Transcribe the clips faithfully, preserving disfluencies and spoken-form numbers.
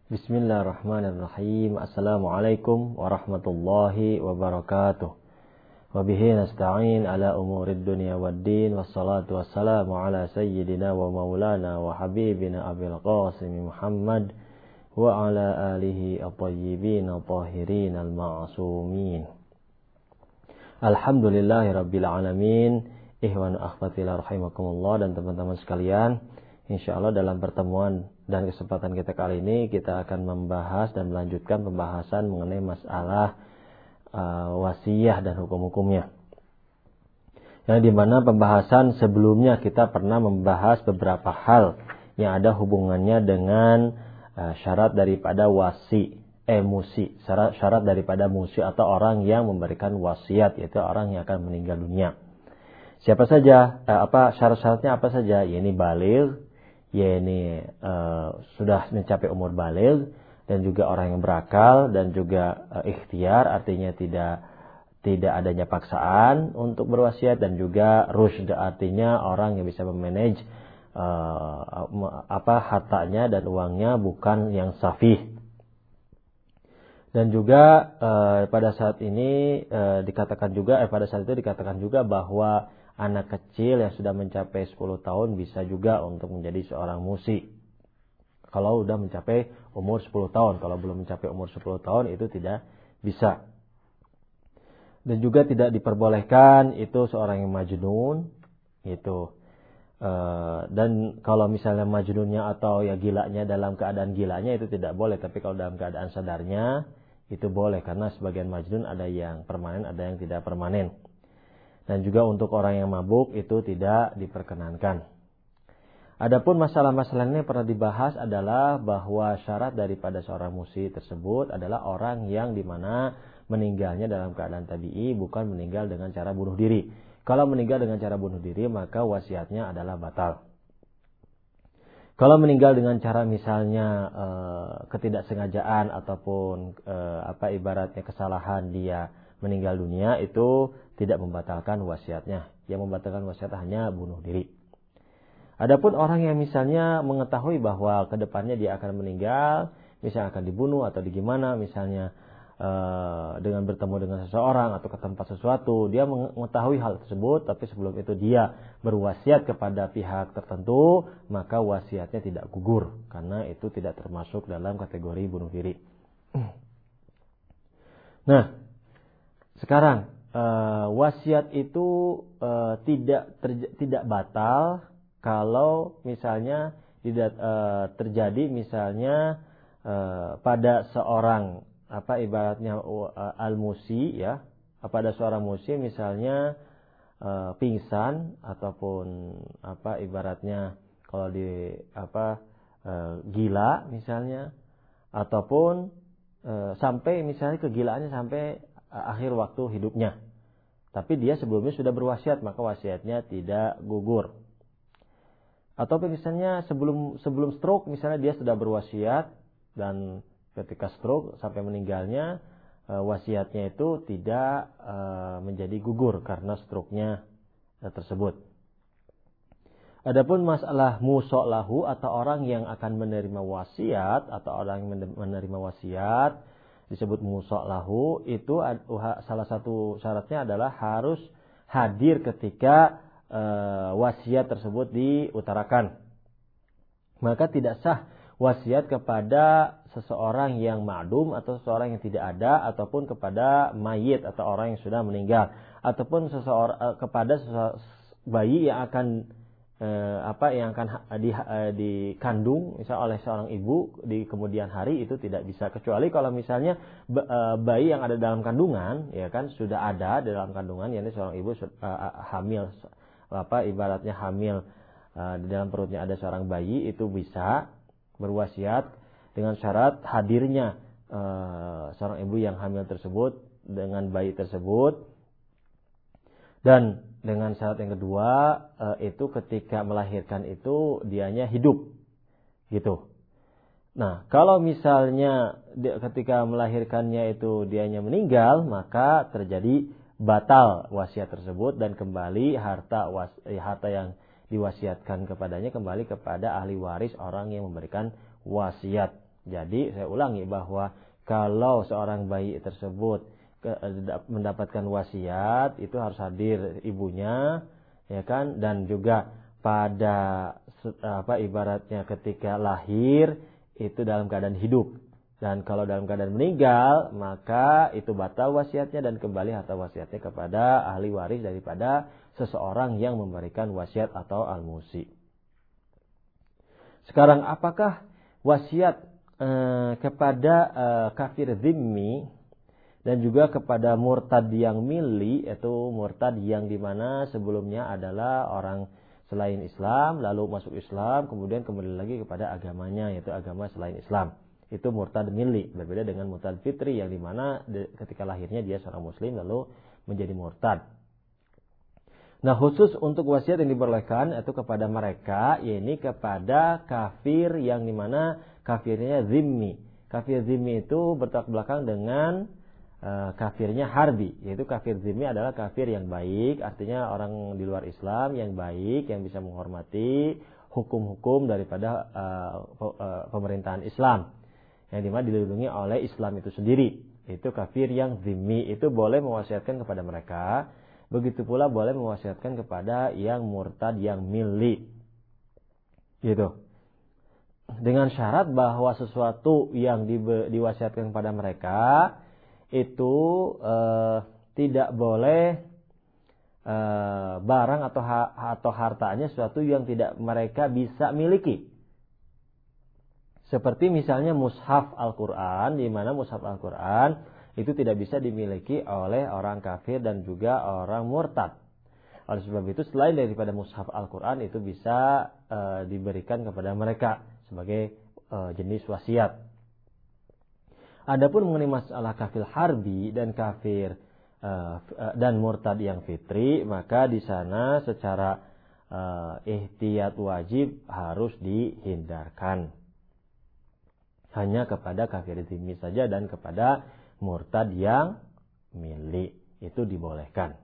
Bismillahirrahmanirrahim. Assalamualaikum warahmatullahi wabarakatuh. Wabihi nasta'in ala umurid dunya waddin. Wassalatu wassalamu ala sayyidina wa maulana wa habibina Abil Qasim Muhammad wa ala alihi at-tayyibin at-tahirin al-ma'sumin. Alhamdulillahi rabbil alamin. Ihwan akhwatillah rahimakumullah, dan teman-teman sekalian, insyaallah dalam pertemuan dan kesempatan kita kali ini kita akan membahas dan melanjutkan pembahasan mengenai masalah uh, wasiyah dan hukum-hukumnya. Yang dimana pembahasan sebelumnya kita pernah membahas beberapa hal yang ada hubungannya dengan uh, syarat daripada wasi, eh musi, syarat, syarat daripada musi atau orang yang memberikan wasiat, yaitu orang yang akan meninggal dunia. Siapa saja, uh, apa syarat-syaratnya apa saja? Ya, ini baligh, ya ini uh, sudah mencapai umur baligh, dan juga orang yang berakal, dan juga uh, ikhtiar, artinya tidak tidak adanya paksaan untuk berwasiat, dan juga rusyd, artinya orang yang bisa memanage uh, apa hartanya dan uangnya, bukan yang safih. Dan juga uh, pada saat ini uh, dikatakan juga eh pada saat itu dikatakan juga bahwa anak kecil yang sudah mencapai sepuluh tahun bisa juga untuk menjadi seorang musi. Kalau sudah mencapai umur sepuluh tahun, kalau belum mencapai umur sepuluh tahun itu tidak bisa. Dan juga tidak diperbolehkan itu seorang yang majnun, itu. E, dan kalau misalnya majnunnya atau ya gilanya dalam keadaan gilanya itu tidak boleh, tapi kalau dalam keadaan sadarnya itu boleh, karena sebagian majnun ada yang permanen, ada yang tidak permanen. Dan juga untuk orang yang mabuk itu tidak diperkenankan. Adapun masalah-masalah ini yang pernah dibahas adalah bahwa syarat daripada seorang musi tersebut adalah orang yang dimana meninggalnya dalam keadaan tabi'i, bukan meninggal dengan cara bunuh diri. Kalau meninggal dengan cara bunuh diri, maka wasiatnya adalah batal. Kalau meninggal dengan cara misalnya e, ketidaksengajaan ataupun e, apa ibaratnya kesalahan dia meninggal dunia, itu tidak membatalkan wasiatnya. Yang membatalkan wasiat hanya bunuh diri. Adapun orang yang misalnya mengetahui bahwa ke depannya dia akan meninggal, misalnya akan dibunuh atau digimana, misalnya e, dengan bertemu dengan seseorang atau ke tempat sesuatu, dia mengetahui hal tersebut, tapi sebelum itu dia berwasiat kepada pihak tertentu, maka wasiatnya tidak gugur, karena itu tidak termasuk dalam kategori bunuh diri. Nah, sekarang uh, wasiat itu uh, tidak terj- tidak batal kalau misalnya tidak uh, terjadi misalnya uh, pada seorang apa ibaratnya uh, al-musi, ya, pada seorang musi misalnya uh, pingsan ataupun apa ibaratnya kalau di apa uh, gila misalnya, ataupun uh, sampai misalnya kegilaannya sampai akhir waktu hidupnya, tapi dia sebelumnya sudah berwasiat, maka wasiatnya tidak gugur. Atau misalnya sebelum sebelum stroke, misalnya dia sudah berwasiat, dan ketika stroke sampai meninggalnya, wasiatnya itu tidak menjadi gugur karena stroke-nya tersebut. Adapun masalah musok lahu, atau orang yang akan menerima wasiat, atau orang yang menerima wasiat disebut musok lahu, itu salah satu syaratnya adalah harus hadir ketika e, wasiat tersebut diutarakan. Maka tidak sah wasiat kepada seseorang yang ma'dum, atau seseorang yang tidak ada, ataupun kepada mayit atau orang yang sudah meninggal, ataupun seseorang e, kepada seseorang, bayi yang akan Eh, apa yang akan di, eh, dikandung misal oleh seorang ibu di kemudian hari, itu tidak bisa, kecuali kalau misalnya b, eh, bayi yang ada dalam kandungan, ya kan, sudah ada di dalam kandungan, yakni seorang ibu eh, hamil, apa ibaratnya hamil eh, di dalam perutnya ada seorang bayi, itu bisa berwasiat dengan syarat hadirnya eh, seorang ibu yang hamil tersebut dengan bayi tersebut. Dan dengan syarat yang kedua, itu ketika melahirkan itu dianya hidup, gitu. Nah, kalau misalnya ketika melahirkannya itu dianya meninggal, maka terjadi batal wasiat tersebut, dan kembali harta was, harta yang diwasiatkan kepadanya kembali kepada ahli waris orang yang memberikan wasiat. Jadi saya ulangi bahwa kalau seorang bayi tersebut ke, mendapatkan wasiat, itu harus hadir ibunya, ya kan, dan juga pada apa ibaratnya ketika lahir itu dalam keadaan hidup. Dan kalau dalam keadaan meninggal, maka itu batal wasiatnya dan kembali harta wasiatnya kepada ahli waris daripada seseorang yang memberikan wasiat atau al-musi. Sekarang apakah wasiat eh, kepada eh, kafir zimmi dan juga kepada murtad yang mili, yaitu murtad yang dimana sebelumnya adalah orang selain Islam, lalu masuk Islam, kemudian kembali lagi kepada agamanya, yaitu agama selain Islam. Itu murtad mili, berbeda dengan murtad fitri yang dimana ketika lahirnya dia seorang muslim lalu menjadi murtad. Nah, khusus untuk wasiat yang dibolehkan itu kepada mereka, yakni kepada kafir yang dimana kafirnya zimmi. Kafir zimmi itu bertolak belakang dengan uh, kafirnya harbi, yaitu kafir zimmi adalah kafir yang baik, artinya orang di luar Islam yang baik, yang bisa menghormati hukum-hukum daripada uh, uh, pemerintahan Islam, yang dimana dilindungi oleh Islam itu sendiri. Itu kafir yang zimmi, itu boleh mewasiatkan kepada mereka. Begitu pula boleh mewasiatkan kepada yang murtad yang mili, gitu. Dengan syarat bahwa sesuatu yang di, diwasiatkan kepada mereka itu eh, tidak boleh eh, barang atau ha, atau hartanya sesuatu yang tidak mereka bisa miliki. Seperti misalnya mushaf Al-Quran, di mana mushaf Al-Quran itu tidak bisa dimiliki oleh orang kafir dan juga orang murtad. Oleh sebab itu selain daripada mushaf Al-Quran itu bisa e, diberikan kepada mereka sebagai e, jenis wasiat. Adapun mengenai masalah kafir harbi dan kafir e, dan murtad yang fitri, maka di sana secara e, ihtiyat wajib harus dihindarkan. Hanya kepada kafir zimmi saja dan kepada murtad yang milik itu dibolehkan.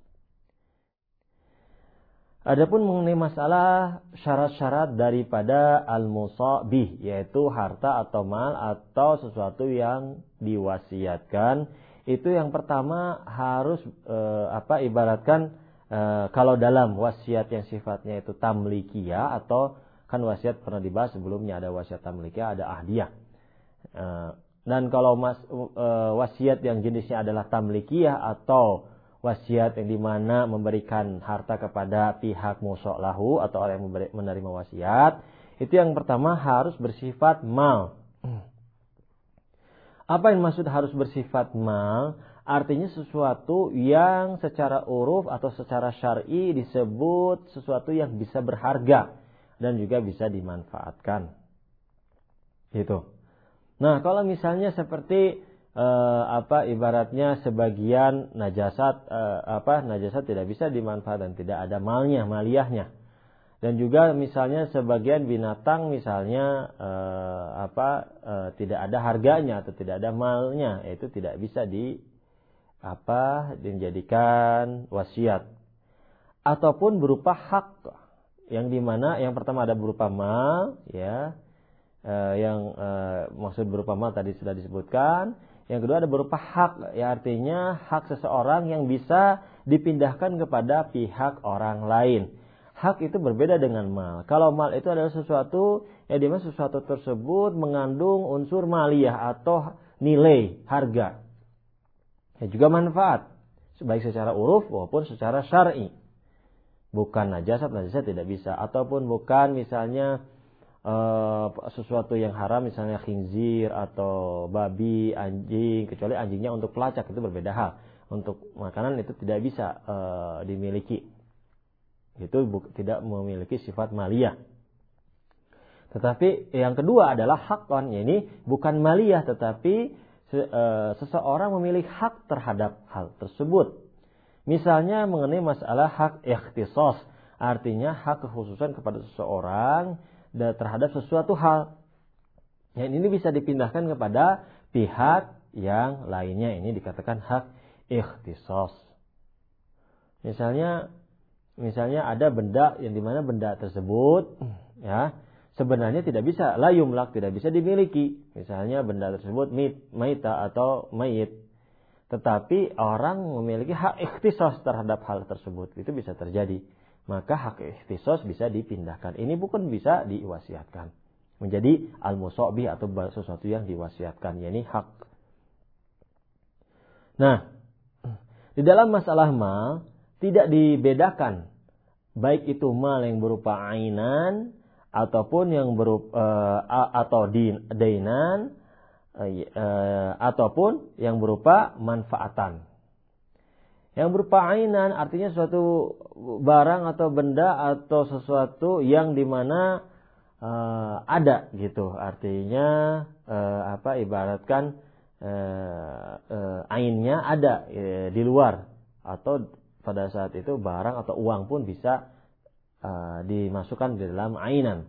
Adapun mengenai masalah syarat-syarat daripada al-musabih, yaitu harta atau mal atau sesuatu yang diwasiatkan, itu yang pertama harus e, apa ibaratkan e, kalau dalam wasiat yang sifatnya itu tamlikiyah, atau kan wasiat pernah dibahas sebelumnya, ada wasiat tamlikiyah, ada ahdiyah. Dan kalau mas, wasiat yang jenisnya adalah tamlikiyah atau wasiat yang dimana memberikan harta kepada pihak musok lahu atau orang yang menerima wasiat, itu yang pertama harus bersifat mal. Apa yang maksud harus bersifat mal? Artinya sesuatu yang secara uruf atau secara syar'i disebut sesuatu yang bisa berharga dan juga bisa dimanfaatkan. Gitu. Nah, kalau misalnya seperti eh, apa ibaratnya sebagian najasat eh, apa najasat tidak bisa dimanfaatkan, tidak ada malnya, maliyahnya. Dan juga misalnya sebagian binatang misalnya eh, apa eh, tidak ada harganya atau tidak ada malnya, itu tidak bisa di apa dijadikan wasiat. Ataupun berupa hak, yang dimana yang pertama ada berupa mal, ya. Uh, yang uh, maksud berupa mal tadi sudah disebutkan. Yang kedua ada berupa hak, ya artinya hak seseorang yang bisa dipindahkan kepada pihak orang lain. Hak itu berbeda dengan mal. Kalau mal itu adalah sesuatu yang dimana sesuatu tersebut mengandung unsur maliyah atau nilai, harga. Ya juga manfaat, baik secara uruf maupun secara syar'i. Bukan najasat, najasat tidak bisa. Ataupun bukan misalnya Uh, sesuatu yang haram, misalnya khinzir atau babi, anjing, kecuali anjingnya untuk pelacak, itu berbeda hal. Untuk makanan itu tidak bisa uh, dimiliki. Itu bu- tidak memiliki sifat maliyah. Tetapi yang kedua adalah hakon, ini bukan maliyah tetapi se- uh, seseorang memiliki hak terhadap hal tersebut. Misalnya mengenai masalah hak ikhtisas, artinya hak kekhususan kepada seseorang terhadap sesuatu hal. Yang ini bisa dipindahkan kepada pihak yang lainnya. Ini dikatakan hak ikhtisas. Misalnya, misalnya ada benda yang dimana benda tersebut, ya, sebenarnya tidak bisa, la yumlak, tidak bisa dimiliki. Misalnya benda tersebut mit, maita atau mayit. Tetapi orang memiliki hak ikhtisos terhadap hal tersebut. Itu bisa terjadi. Maka hak ikhtisos bisa dipindahkan. Ini bukan bisa diwasiatkan. Menjadi al-musobi atau sesuatu yang diwasiatkan. Yakni hak. Nah, di dalam masalah mal tidak dibedakan. Baik itu mal yang berupa ainan ataupun yang berupa uh, atau din, dainan uh, uh, ataupun yang berupa manfaatan. Yang berupa ainan artinya suatu barang atau benda atau sesuatu yang dimana uh, ada gitu. Artinya uh, apa ibaratkan uh, uh, ainnya ada uh, di luar, atau pada saat itu barang atau uang pun bisa uh, dimasukkan di dalam ainan.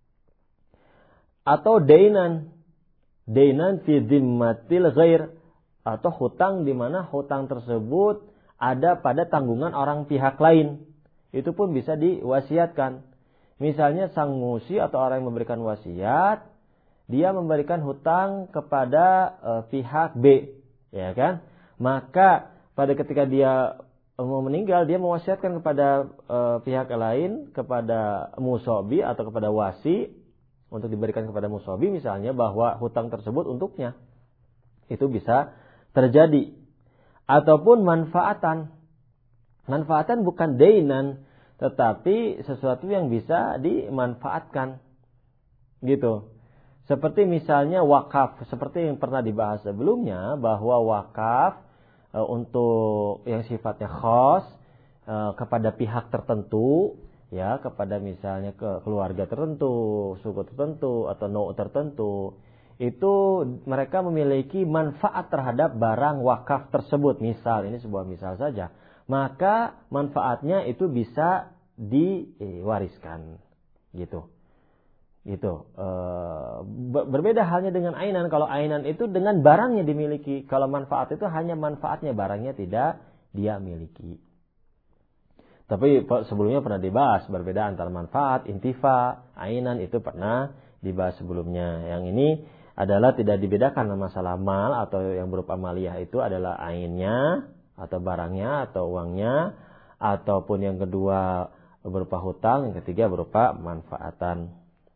Atau dainan, dainan fi dhimmatil ghair, atau hutang di mana hutang tersebut ada pada tanggungan orang pihak lain. Itu pun bisa diwasiatkan. Misalnya sang musi atau orang yang memberikan wasiat, dia memberikan hutang kepada uh, pihak B, ya kan? Maka pada ketika dia mau meninggal, dia mewasiatkan kepada uh, pihak lain, kepada musobi atau kepada wasi, untuk diberikan kepada musobi misalnya, bahwa hutang tersebut untuknya. Itu bisa terjadi. Ataupun manfaatan. Manfaatan bukan dainan, tetapi sesuatu yang bisa dimanfaatkan. Gitu. Seperti misalnya wakaf. Seperti yang pernah dibahas sebelumnya, bahwa wakaf untuk yang sifatnya khas kepada pihak tertentu, ya, kepada misalnya ke keluarga tertentu, suku tertentu atau nau tertentu, itu mereka memiliki manfaat terhadap barang wakaf tersebut. Misal, ini sebuah misal saja, maka manfaatnya itu bisa diwariskan, gitu. Gitu. E, berbeda halnya dengan ainan. Kalau ainan itu dengan barangnya dimiliki. Kalau manfaat itu hanya manfaatnya, barangnya tidak dia miliki. Tapi sebelumnya pernah dibahas berbeda antara manfaat, intifa, ainan, itu pernah dibahas sebelumnya. Yang ini adalah tidak dibedakan masalah mal atau yang berupa maliyah itu adalah ainnya atau barangnya atau uangnya, ataupun yang kedua berupa hutang, yang ketiga berupa manfaatan.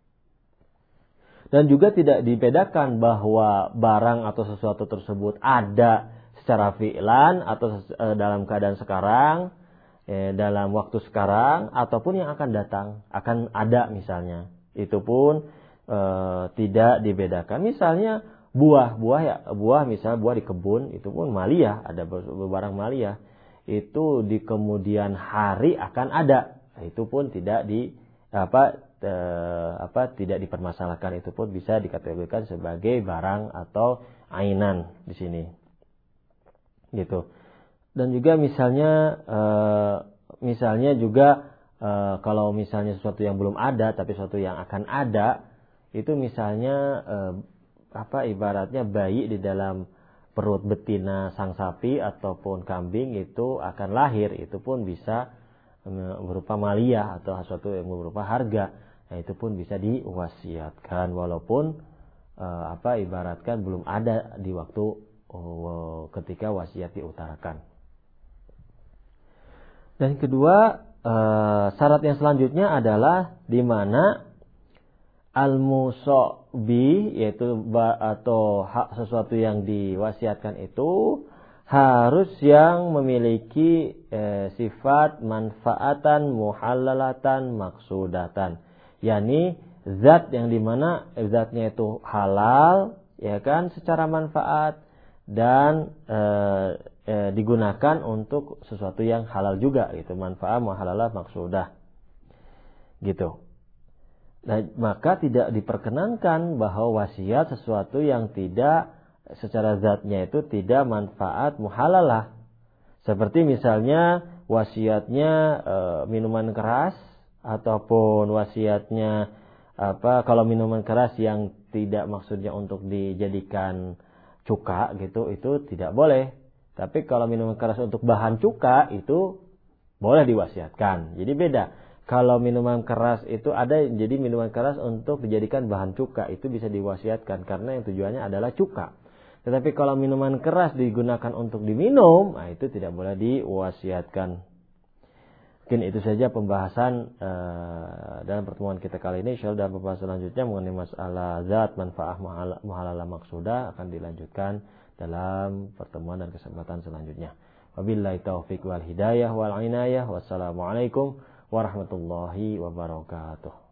Dan juga tidak dibedakan bahwa barang atau sesuatu tersebut ada secara fi'lan atau dalam keadaan sekarang, eh, dalam waktu sekarang, ataupun yang akan datang, akan ada misalnya. Itu pun eh, tidak dibedakan. Misalnya buah, buah ya, buah misalnya buah di kebun, itu pun maliyah, ada barang maliyah. Itu di kemudian hari akan ada. Itu pun tidak di apa Eh, apa tidak dipermasalahkan, itu pun bisa dikategorikan sebagai barang atau ainan di sini, gitu. Dan juga misalnya eh, misalnya juga eh, kalau misalnya sesuatu yang belum ada tapi sesuatu yang akan ada, itu misalnya eh, apa ibaratnya bayi di dalam perut betina sang sapi ataupun kambing itu akan lahir, itu pun bisa berupa maliyah atau sesuatu yang berupa harga. Nah, itu pun bisa diwasiatkan walaupun uh, apa ibaratkan belum ada di waktu uh, ketika wasiat diutarakan. Dan kedua, uh, syarat yang selanjutnya adalah di mana al-musobi, yaitu ba, atau hak sesuatu yang diwasiatkan itu harus yang memiliki eh, sifat manfaatan muhallalatan maksudatan. yakni zat yang dimana zatnya itu halal, ya kan, secara manfaat, dan e, e, digunakan untuk sesuatu yang halal juga, gitu, manfaat muhalalah maksudah, gitu. Nah, maka tidak diperkenankan bahwa wasiat sesuatu yang tidak secara zatnya itu tidak manfaat muhalalah, seperti misalnya wasiatnya e, minuman keras, ataupun wasiatnya apa kalau minuman keras yang tidak maksudnya untuk dijadikan cuka, gitu, itu tidak boleh. Tapi kalau minuman keras untuk bahan cuka itu boleh diwasiatkan. Jadi beda. kalau minuman keras itu ada, jadi minuman keras untuk dijadikan bahan cuka itu bisa diwasiatkan karena yang tujuannya adalah cuka. Tetapi kalau minuman keras digunakan untuk diminum, nah itu tidak boleh diwasiatkan. Mungkin itu saja pembahasan uh, dalam pertemuan kita kali ini. Insyaallah dalam pembahasan selanjutnya mengenai masalah zat manfaat muhalalah maksudah akan dilanjutkan dalam pertemuan dan kesempatan selanjutnya. Wabillahi taufiq wal hidayah wal inayah. Wassalamualaikum warahmatullahi wabarakatuh.